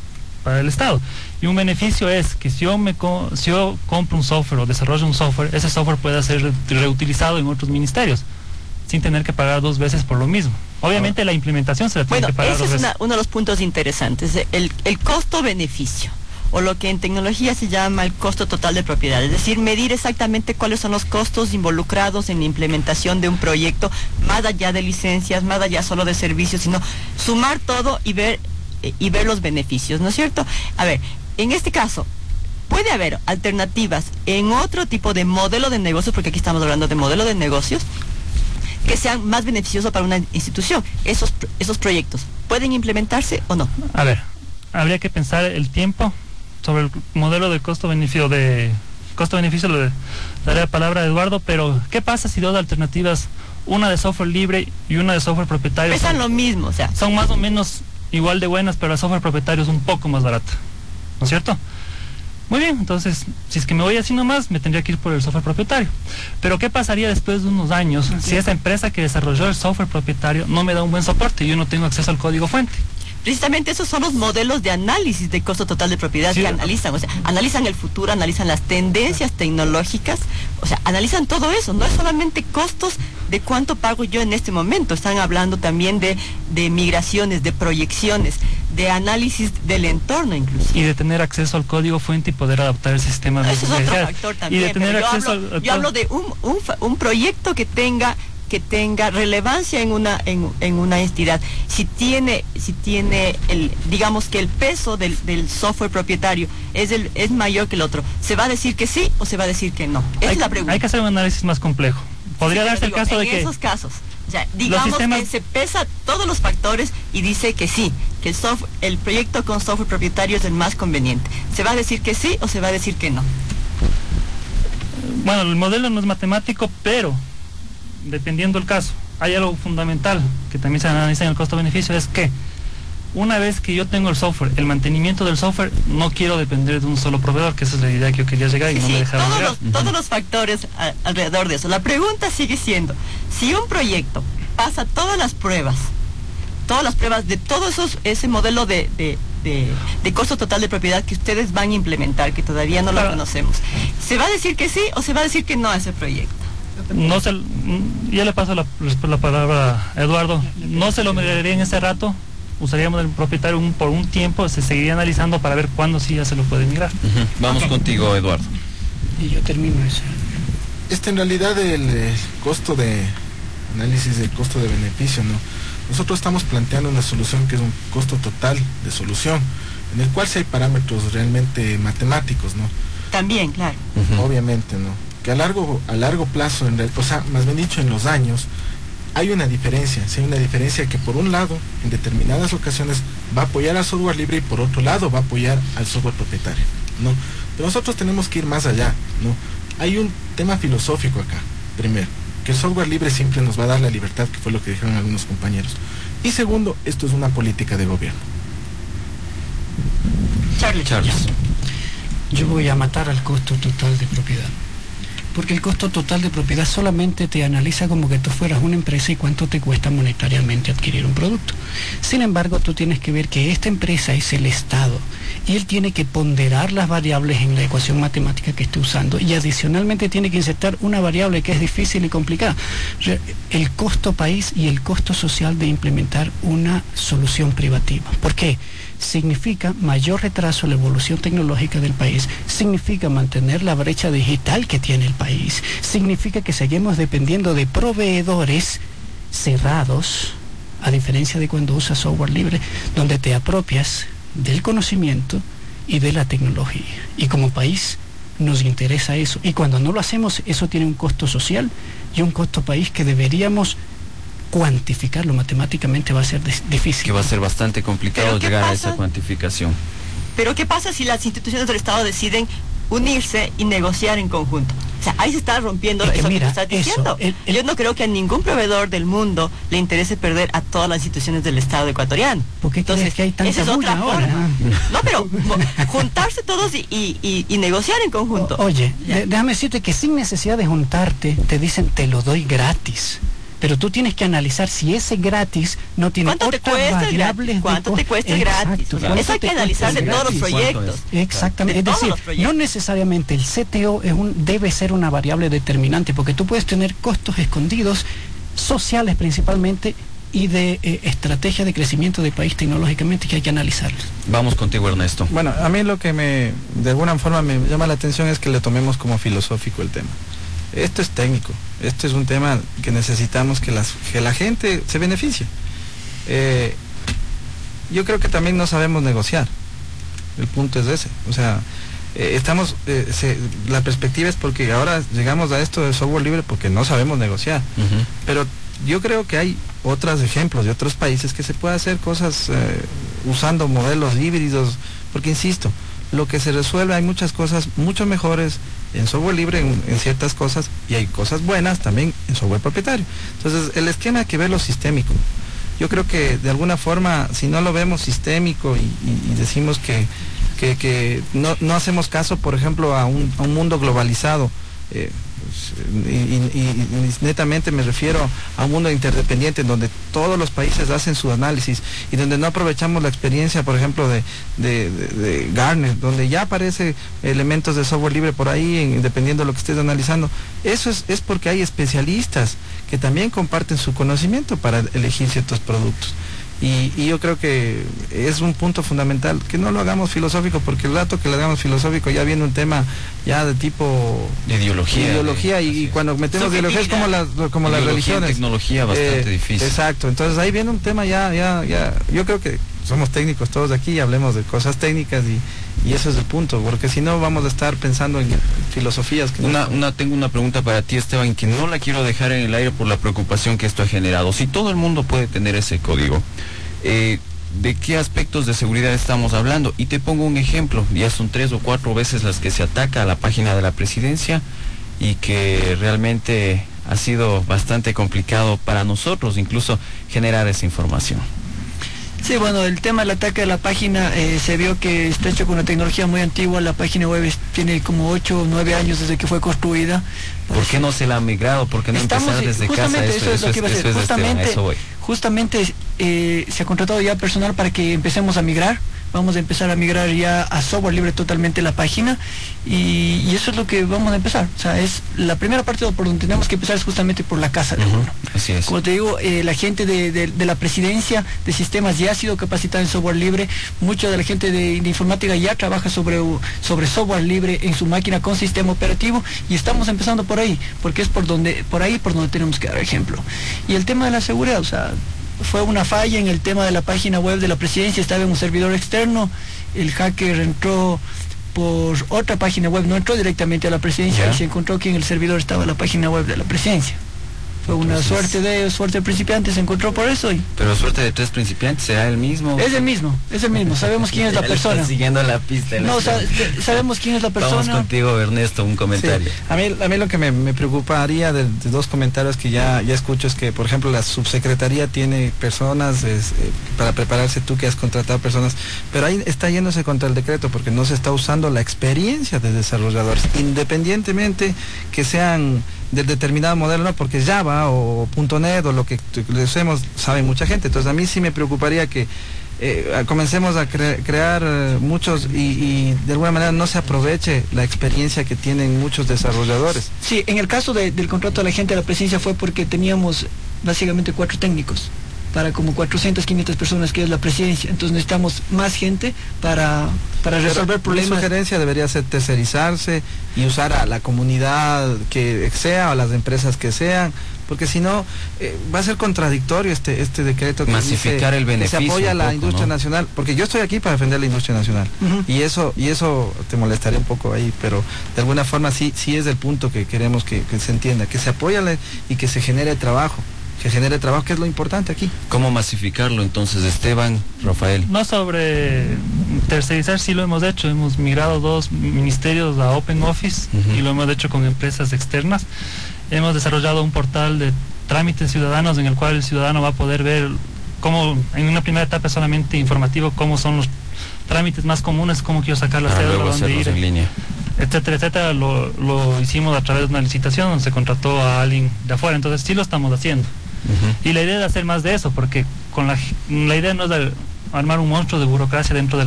el Estado. Y un beneficio es que si yo compro un software o desarrollo un software, ese software pueda ser reutilizado en otros ministerios, sin tener que pagar 2 veces por lo mismo. Obviamente la implementación se la tiene que pagar 2 veces. Ese es uno de los puntos interesantes, el costo-beneficio, o lo que en tecnología se llama el costo total de propiedad, es decir, medir exactamente cuáles son los costos involucrados en la implementación de un proyecto, más allá de licencias, más allá solo de servicios, sino sumar todo y ver los beneficios, ¿no es cierto? A ver, en este caso, puede haber alternativas en otro tipo de modelo de negocios, porque aquí estamos hablando de modelo de negocios, que sean más beneficiosos para una institución. Esos proyectos, ¿pueden implementarse o no? A ver, habría que pensar el tiempo sobre el modelo de costo-beneficio. Le daré la palabra a Eduardo, pero ¿qué pasa si 2 alternativas, una de software libre y una de software propietario, pesan lo mismo, o sea, son más o menos igual de buenas, pero el software propietario es un poco más barata, ¿no es cierto? Muy bien, entonces, si es que me voy así nomás, me tendría que ir por el software propietario. Pero ¿qué pasaría después de unos años si esa empresa que desarrolló el software propietario no me da un buen soporte y yo no tengo acceso al código fuente? Precisamente esos son los modelos de análisis de costo total de propiedad que analizan, o sea, analizan el futuro, analizan las tendencias tecnológicas, o sea, analizan todo eso, no es solamente costos de cuánto pago yo en este momento, están hablando también de migraciones, de proyecciones, de análisis del entorno inclusive. Y de tener acceso al código fuente y poder adaptar el sistema. Eso es otro factor también, y de tener acceso yo hablo de un proyecto que tenga relevancia en una entidad. Si tiene digamos que el peso del software propietario es mayor que el otro, ¿se va a decir que sí o se va a decir que no? Esa es la pregunta. Hay que hacer un análisis más complejo. Podría darse el caso de que en esos casos, o sea, digamos que se pesa todos los factores y dice que sí, que el proyecto con software propietario es el más conveniente. ¿Se va a decir que sí o se va a decir que no? Bueno, el modelo no es matemático, pero dependiendo del caso, hay algo fundamental que también se analiza en el costo-beneficio, es que una vez que yo tengo el software, el mantenimiento del software, no quiero depender de un solo proveedor, que esa es la idea que yo quería llegar y no me dejaron llegar. Todos los factores alrededor de eso. La pregunta sigue siendo, si un proyecto pasa todas las pruebas de todo ese modelo de costo total de propiedad que ustedes van a implementar, que todavía no lo conocemos, ¿se va a decir que sí o se va a decir que no a ese proyecto? Ya le paso la palabra a Eduardo. No se lo mediría en ese rato, usaríamos el propietario por un tiempo, se seguiría analizando para ver cuándo sí ya se lo puede migrar. Vamos contigo, Eduardo. Y yo termino eso. En realidad el costo de análisis del costo de beneficio, ¿no? Nosotros estamos planteando una solución que es un costo total de solución, en el cual sí hay parámetros realmente matemáticos, ¿no? También, claro. Obviamente, ¿no? Que a largo plazo, o sea, más bien dicho, en los años, hay una diferencia, sí, hay una diferencia que por un lado, en determinadas ocasiones, va a apoyar al software libre y por otro lado va a apoyar al software propietario, ¿no? Pero nosotros tenemos que ir más allá, ¿no? Hay un tema filosófico acá, primero, que el software libre siempre nos va a dar la libertad, que fue lo que dijeron algunos compañeros. Y segundo, esto es una política de gobierno. Charles. Yo voy a matar al costo total de propiedad. Porque el costo total de propiedad solamente te analiza como que tú fueras una empresa y cuánto te cuesta monetariamente adquirir un producto. Sin embargo, tú tienes que ver que esta empresa es el Estado y él tiene que ponderar las variables en la ecuación matemática que esté usando y adicionalmente tiene que insertar una variable que es difícil y complicada, el costo país y el costo social de implementar una solución privativa. ¿Por qué? Significa mayor retraso en la evolución tecnológica del país, significa mantener la brecha digital que tiene el país, significa que seguimos dependiendo de proveedores cerrados, a diferencia de cuando usas software libre, donde te apropias del conocimiento y de la tecnología. Y como país nos interesa eso. Y cuando no lo hacemos, eso tiene un costo social y un costo país que deberíamos cuantificarlo matemáticamente. Va a ser difícil. Que va a ser bastante complicado llegar a esa cuantificación. Pero ¿qué pasa si las instituciones del Estado deciden unirse y negociar en conjunto? O sea, ahí se está rompiendo eso que tú estás diciendo. Yo no creo que a ningún proveedor del mundo le interese perder a todas las instituciones del Estado ecuatoriano. ¿Por qué crees que hay tanta esa es otra bulla ahora? No, pero juntarse todos y negociar en conjunto. Oye, déjame decirte que sin necesidad de juntarte, te dicen te lo doy gratis. Pero tú tienes que analizar si ese gratis no tiene otras variables. ¿Cuánto te cuesta el gratis? Eso hay que analizar de todos los proyectos. Exactamente. Es decir, no necesariamente el CTO debe ser una variable determinante, porque tú puedes tener costos escondidos, sociales principalmente, y de estrategia de crecimiento del país tecnológicamente que hay que analizarlos. Vamos contigo, Ernesto. Bueno, a mí lo que de alguna forma me llama la atención es que le tomemos como filosófico el tema. Esto es técnico, esto es un tema que necesitamos que la gente se beneficie. Yo creo que también no sabemos negociar, el punto es ese, o sea, la perspectiva es porque ahora llegamos a esto del software libre porque no sabemos negociar, pero yo creo que hay otros ejemplos de otros países que se puede hacer cosas usando modelos híbridos, porque insisto, lo que se resuelve, hay muchas cosas mucho mejores en software libre en ciertas cosas y hay cosas buenas también en software propietario. Entonces el esquema hay que verlo sistémico. Yo creo que de alguna forma, si no lo vemos sistémico y decimos que no hacemos caso, por ejemplo, a un mundo globalizado, y netamente me refiero a un mundo interdependiente en donde todos los países hacen su análisis y donde no aprovechamos la experiencia, por ejemplo, de Gartner, donde ya aparece elementos de software libre por ahí, dependiendo de lo que estés analizando. Eso es porque hay especialistas que también comparten su conocimiento para elegir ciertos productos. Y yo creo que es un punto fundamental que no lo hagamos filosófico, porque el rato que lo hagamos filosófico ya viene un tema ya de tipo de ideología y cuando metemos ideología es como las religiones, tecnología bastante difícil. Exacto, entonces ahí viene un tema ya yo creo que somos técnicos todos de aquí y hablemos de cosas técnicas y eso es el punto, porque si no vamos a estar pensando en filosofías que tengo una pregunta para ti, Esteban, que no la quiero dejar en el aire por la preocupación que esto ha generado. Si todo el mundo puede tener ese código, ¿de qué aspectos de seguridad estamos hablando? Y te pongo un ejemplo, ya son 3 o 4 veces las que se ataca a la página de la presidencia y que realmente ha sido bastante complicado para nosotros incluso generar esa información. Sí, bueno, el tema del ataque a la página se vio que está hecho con una tecnología muy antigua. La página web tiene como 8 o 9 años desde que fue construida. ¿Por qué no se la ha migrado? ¿Por qué no empezar desde casa? Eso es lo que iba a decir. Justamente se ha contratado ya personal para que empecemos a migrar. Vamos a empezar a migrar ya a software libre totalmente la página y eso es lo que vamos a empezar. O sea, es la primera parte por donde tenemos que empezar es justamente por la casa de uno. Así es. Como te digo, la gente de la presidencia de sistemas ya ha sido capacitada en software libre. Mucha de la gente de informática ya trabaja sobre software libre en su máquina con sistema operativo y estamos empezando por ahí, porque es por ahí por donde tenemos que dar ejemplo. Y el tema de la seguridad, o sea, fue una falla en el tema de la página web de la presidencia, estaba en un servidor externo, el hacker entró por otra página web, no entró directamente a la presidencia y se encontró que en el servidor estaba la página web de la presidencia. Fue una suerte de principiante, se encontró por eso. Pero suerte de tres principiantes, ¿será el mismo? Es el mismo, sabemos quién es la persona. Siguiendo la pista. No, sabemos quién es la persona. Vamos contigo, Ernesto, un comentario. Sí. A mí lo que me preocuparía de dos comentarios que ya escucho es que, por ejemplo, la subsecretaría tiene personas para prepararse, tú que has contratado personas, pero ahí está yéndose contra el decreto porque no se está usando la experiencia de desarrolladores, independientemente que sean del determinado modelo, no, porque Java o .NET o lo que le usemos sabe mucha gente. Entonces a mí sí me preocuparía que comencemos a crear muchos y de alguna manera no se aproveche la experiencia que tienen muchos desarrolladores. Sí, en el caso del contrato de la gente de la presidencia fue porque teníamos básicamente 4 técnicos para como 400, 500 personas que es la presidencia. Entonces necesitamos más gente para resolver problemas. Mi sugerencia debería ser tercerizarse y usar a la comunidad que sea o a las empresas que sean, porque si no va a ser contradictorio este decreto que masificar el beneficio, que se apoya a la industria ¿no? nacional, porque yo estoy aquí para defender la industria nacional. Y eso te molestaría un poco ahí, pero de alguna forma sí es el punto que queremos que se entienda, que se apoya y que se genere trabajo, que es lo importante aquí. ¿Cómo masificarlo entonces, Esteban, Rafael? No, sobre tercerizar sí lo hemos hecho, hemos migrado 2 ministerios a Open Office y lo hemos hecho con empresas externas. Hemos desarrollado un portal de trámites ciudadanos en el cual el ciudadano va a poder ver cómo, en una primera etapa solamente informativo, cómo son los trámites más comunes, cómo quiero sacar la cédula, dónde ir, en línea, etcétera, etcétera. Lo hicimos a través de una licitación donde se contrató a alguien de afuera, entonces sí lo estamos haciendo. Y la idea es hacer más de eso, porque con la idea no es de armar un monstruo de burocracia dentro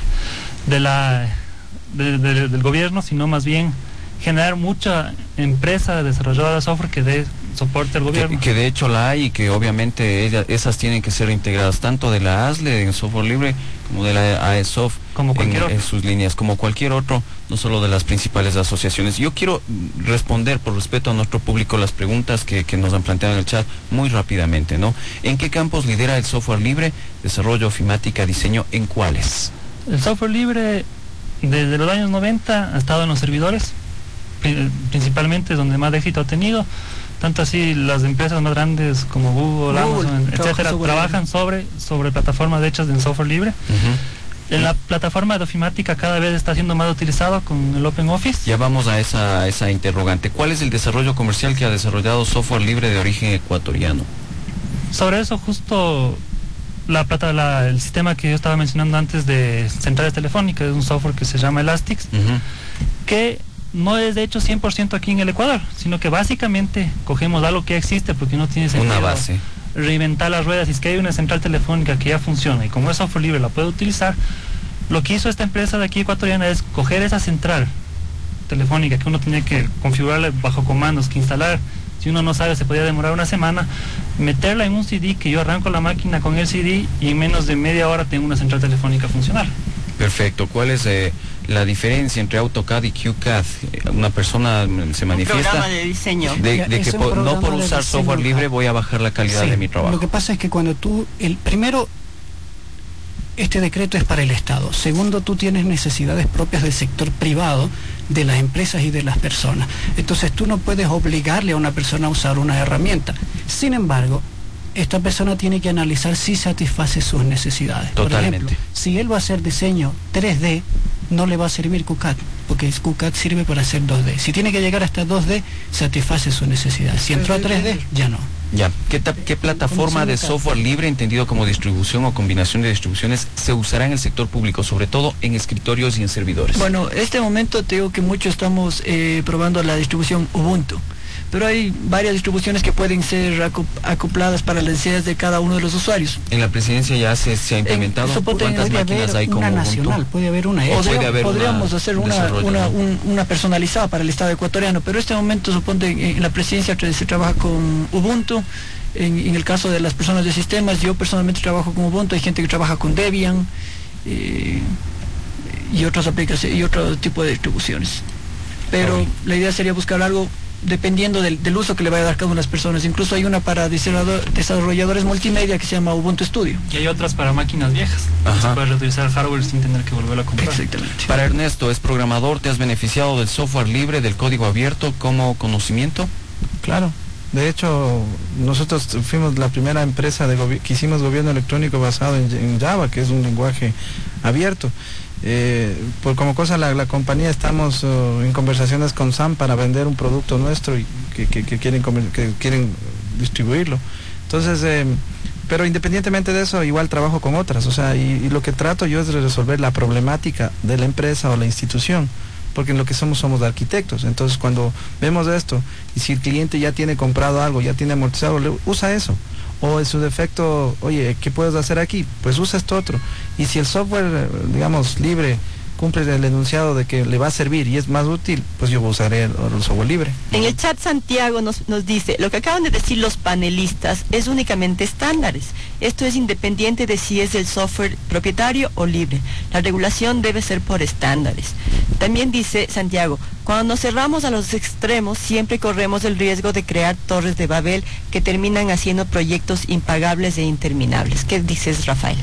del gobierno, sino más bien generar mucha empresa desarrolladora de software que dé soporte al gobierno. Que de hecho la hay y que obviamente esas tienen que ser integradas tanto de la ASLE en software libre como de la AESOF en sus líneas, como cualquier otro, no solo de las principales asociaciones. Yo quiero responder por respeto a nuestro público las preguntas que nos han planteado en el chat muy rápidamente, ¿no? ¿En qué campos lidera el software libre? Desarrollo, ofimática, diseño, ¿en cuáles? El software libre desde los años 90 ha estado en los servidores, principalmente donde más éxito ha tenido, tanto así las empresas más grandes como Google, Amazon, etcétera, trabajan sobre plataformas hechas en software libre. En la plataforma de ofimática cada vez está siendo más utilizado con el Open Office. Ya vamos a esa interrogante. ¿Cuál es el desarrollo comercial que ha desarrollado software libre de origen ecuatoriano? Sobre eso justo el sistema que yo estaba mencionando antes de centrales telefónicas, es un software que se llama Elastix, que no es de hecho 100% aquí en el Ecuador, sino que básicamente cogemos algo que ya existe, porque no tiene sentido una base, reinventar las ruedas. Y es que hay una central telefónica que ya funciona y como es software libre la puede utilizar. Lo que hizo esta empresa de aquí ecuatoriana es coger esa central telefónica que uno tenía que configurarle bajo comandos, que instalar, si uno no sabe se podía demorar una semana, meterla en un CD, que yo arranco la máquina con el CD y en menos de media hora tengo una central telefónica funcional. Perfecto. ¿Cuál es la diferencia entre AutoCAD y QCAD? Una persona se manifiesta... Un programa de diseño. De que no por usar software libre voy a bajar la calidad de mi trabajo. Lo que pasa es que cuando primero, este decreto es para el Estado. Segundo, tú tienes necesidades propias del sector privado, de las empresas y de las personas. Entonces tú no puedes obligarle a una persona a usar una herramienta. Sin embargo, esta persona tiene que analizar si satisface sus necesidades. Totalmente. Por ejemplo, si él va a hacer diseño 3D, no le va a servir QCAD, porque QCAD sirve para hacer 2D. Si tiene que llegar hasta 2D, satisface su necesidad. Si entró a 3D, ya no. Ya. ¿Qué plataforma de software libre, entendido como distribución o combinación de distribuciones, se usará en el sector público, sobre todo en escritorios y en servidores? Bueno, en este momento te digo que mucho estamos probando la distribución Ubuntu, pero hay varias distribuciones que pueden ser acopladas para las necesidades de cada uno de los usuarios. ¿En la presidencia ya se ha implementado? ¿Cuántas máquinas hay como Ubuntu? Nacional, puede haber una. Podríamos hacer una personalizada para el Estado ecuatoriano, pero en este momento suponte en la presidencia se trabaja con Ubuntu. En el caso de las personas de sistemas, yo personalmente trabajo con Ubuntu, hay gente que trabaja con Debian y otras aplicaciones y otro tipo de distribuciones. Pero la idea sería buscar algo dependiendo del uso que le vaya a dar cada una de las personas. Incluso hay una para desarrolladores multimedia que se llama Ubuntu Studio. Y hay otras para máquinas viejas. Se puede reutilizar hardware sin tener que volverlo a comprar. Exactamente. Para Ernesto, ¿es programador? ¿Te has beneficiado del software libre, del código abierto como conocimiento? Claro. De hecho, nosotros fuimos la primera empresa que hicimos gobierno electrónico basado en Java, que es un lenguaje abierto. Como cosa, la compañía estamos en conversaciones con SAM para vender un producto nuestro y que quieren distribuirlo. Entonces, pero independientemente de eso, igual trabajo con otras, o sea, y lo que trato yo es de resolver la problemática de la empresa o la institución, porque en lo que somos arquitectos. Entonces, cuando vemos esto, y si el cliente ya tiene comprado algo, ya tiene amortizado, usa eso. O en su defecto, oye, ¿qué puedes hacer aquí? Pues usa esto otro. Y si el software, digamos, libre, cumple el enunciado de que le va a servir y es más útil, pues yo usaré el software libre. En el chat Santiago nos dice, lo que acaban de decir los panelistas es únicamente estándares. Esto es independiente de si es el software propietario o libre. La regulación debe ser por estándares. También dice Santiago, cuando nos cerramos a los extremos, siempre corremos el riesgo de crear torres de Babel que terminan haciendo proyectos impagables e interminables. ¿Qué dices, Rafael?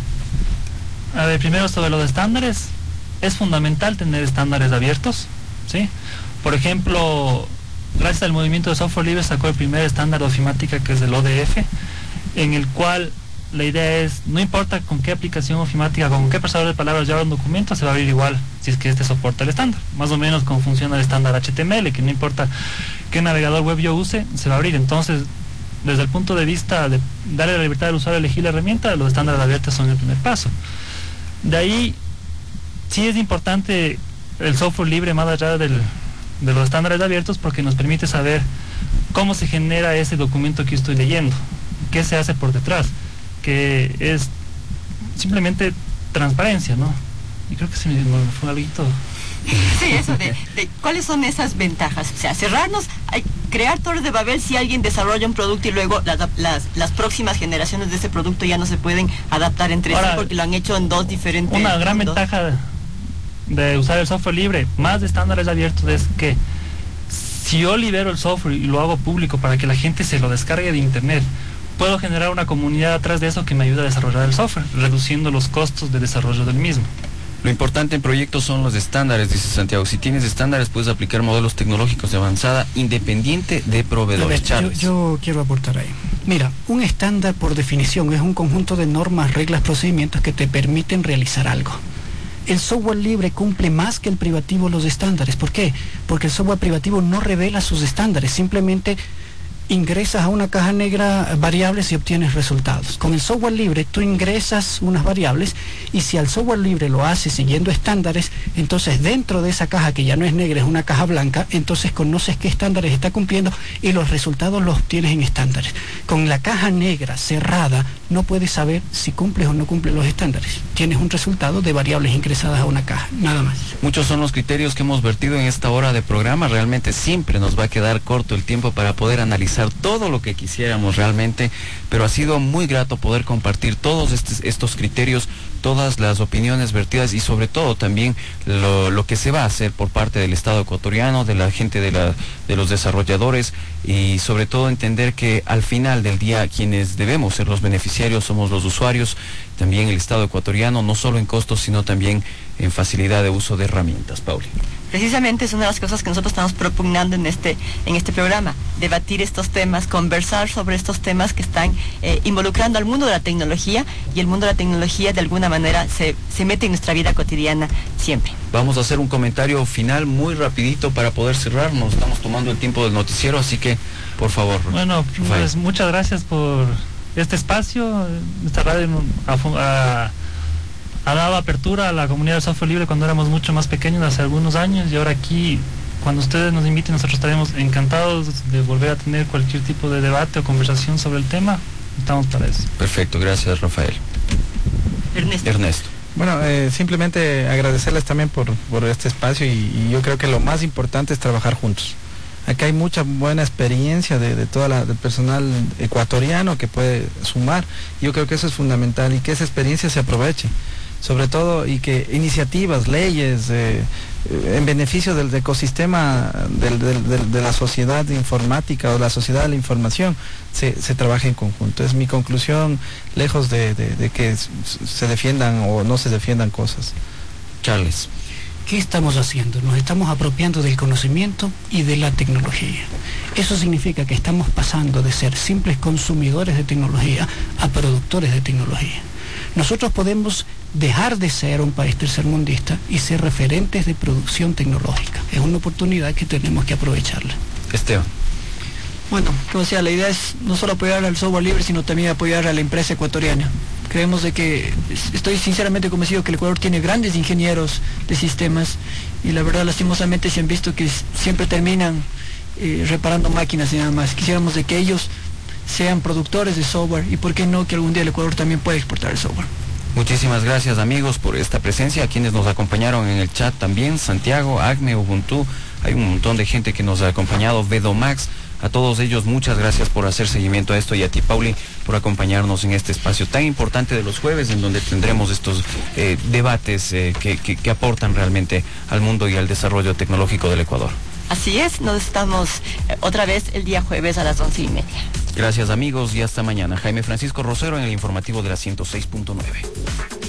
A ver, primero sobre los estándares. Es fundamental tener estándares abiertos, ¿sí? Por ejemplo, gracias al movimiento de software libre sacó el primer estándar de ofimática, que es el ODF, en el cual la idea es, no importa con qué aplicación ofimática, con qué procesador de palabras lleva un documento, se va a abrir igual si es que este soporta el estándar. Más o menos como funciona el estándar HTML, que no importa qué navegador web yo use, se va a abrir. Entonces, desde el punto de vista de darle la libertad al usuario a elegir la herramienta, los estándares abiertos son el primer paso. De ahí, sí es importante el software libre más allá de los estándares abiertos, porque nos permite saber cómo se genera ese documento que yo estoy leyendo, qué se hace por detrás, que es simplemente transparencia, ¿no? Y creo que se me fue algo. Sí, eso de cuáles son esas ventajas. O sea, cerrarnos, crear torres de Babel si alguien desarrolla un producto y luego las próximas generaciones de ese producto ya no se pueden adaptar entre sí porque lo han hecho en dos diferentes Una gran ventaja de usar el software libre, más de estándares abiertos, es que si yo libero el software y lo hago público para que la gente se lo descargue de internet, puedo generar una comunidad atrás de eso que me ayuda a desarrollar el software, reduciendo los costos de desarrollo del mismo. Lo importante en proyectos son los estándares, dice Santiago. Si tienes estándares, puedes aplicar modelos tecnológicos de avanzada independiente de proveedores. Yo quiero aportar ahí. Mira, un estándar por definición es un conjunto de normas, reglas, procedimientos que te permiten realizar algo. El software libre cumple más que el privativo los estándares. ¿Por qué? Porque el software privativo no revela sus estándares, simplemente ingresas a una caja negra variables y obtienes resultados. Con el software libre tú ingresas unas variables y si al software libre lo haces siguiendo estándares, entonces dentro de esa caja que ya no es negra, es una caja blanca, entonces conoces qué estándares está cumpliendo y los resultados los obtienes en estándares. Con la caja negra cerrada no puedes saber si cumples o no cumples los estándares. Tienes un resultado de variables ingresadas a una caja, nada más. Muchos son los criterios que hemos vertido en esta hora de programa. Realmente siempre nos va a quedar corto el tiempo para poder analizar todo lo que quisiéramos realmente, pero ha sido muy grato poder compartir todos estos criterios, todas las opiniones vertidas y sobre todo también lo que se va a hacer por parte del Estado ecuatoriano, de la gente de los desarrolladores y sobre todo entender que al final del día quienes debemos ser los beneficiarios somos los usuarios, también el Estado ecuatoriano, no solo en costos sino también en facilidad de uso de herramientas. Pauli. Precisamente es una de las cosas que nosotros estamos propugnando en este programa, debatir estos temas, conversar sobre estos temas que están involucrando al mundo de la tecnología, y el mundo de la tecnología de alguna manera se mete en nuestra vida cotidiana siempre. Vamos a hacer un comentario final muy rapidito para poder cerrar, nos estamos tomando el tiempo del noticiero, así que por favor. Bueno, pues muchas gracias por este espacio. Esta radio ha dado apertura a la comunidad del software libre cuando éramos mucho más pequeños, hace algunos años, y ahora aquí, cuando ustedes nos inviten, nosotros estaremos encantados de volver a tener cualquier tipo de debate o conversación sobre el tema. Estamos para eso. Perfecto, gracias Rafael. Ernesto. Bueno, simplemente agradecerles también por este espacio y yo creo que lo más importante es trabajar juntos. Acá hay mucha buena experiencia de del personal ecuatoriano que puede sumar. Yo creo que eso es fundamental y que esa experiencia se aproveche. Sobre todo, y que iniciativas, leyes, en beneficio del ecosistema de la sociedad informática o la sociedad de la información, se trabaje en conjunto. Es mi conclusión, lejos de que se defiendan o no se defiendan cosas. Charles. ¿qué estamos haciendo? Nos estamos apropiando del conocimiento y de la tecnología. Eso significa que estamos pasando de ser simples consumidores de tecnología a productores de tecnología. Nosotros podemos dejar de ser un país tercermundista y ser referentes de producción tecnológica. Es una oportunidad que tenemos que aprovecharla. Esteban. Bueno, como decía, la idea es no solo apoyar al software libre, sino también apoyar a la empresa ecuatoriana. Creemos de que, estoy sinceramente convencido que el Ecuador tiene grandes ingenieros de sistemas y la verdad, lastimosamente, se han visto que siempre terminan reparando máquinas y nada más. Quisiéramos de que ellos sean productores de software y por qué no que algún día el Ecuador también pueda exportar el software. Muchísimas gracias, amigos, por esta presencia, a quienes nos acompañaron en el chat también, Santiago, Acme, Ubuntu, hay un montón de gente que nos ha acompañado, Vedomax, a todos ellos muchas gracias por hacer seguimiento a esto y a ti, Pauli, por acompañarnos en este espacio tan importante de los jueves, en donde tendremos estos debates que aportan realmente al mundo y al desarrollo tecnológico del Ecuador. Así es, nos estamos otra vez el día jueves a las 11:30. Gracias, amigos, y hasta mañana. Jaime Francisco Rosero en el informativo de la 106.9.